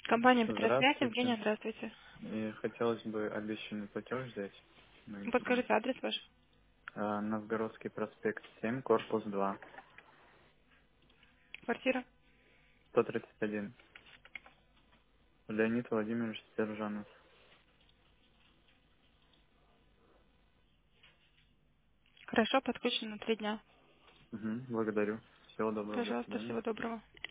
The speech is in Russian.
Компания Петросвязь, Евгения, Здравствуйте. здравствуйте. И хотелось бы обещанный платеж взять на интернет. Подскажите адрес ваш, Новгородский проспект 7, корпус 2, квартира. 131. Леонид Владимирович Сержанов. Хорошо, подключено на 3 дня. Угу, благодарю. Всего доброго, до Пожалуйста, свидания. всего доброго.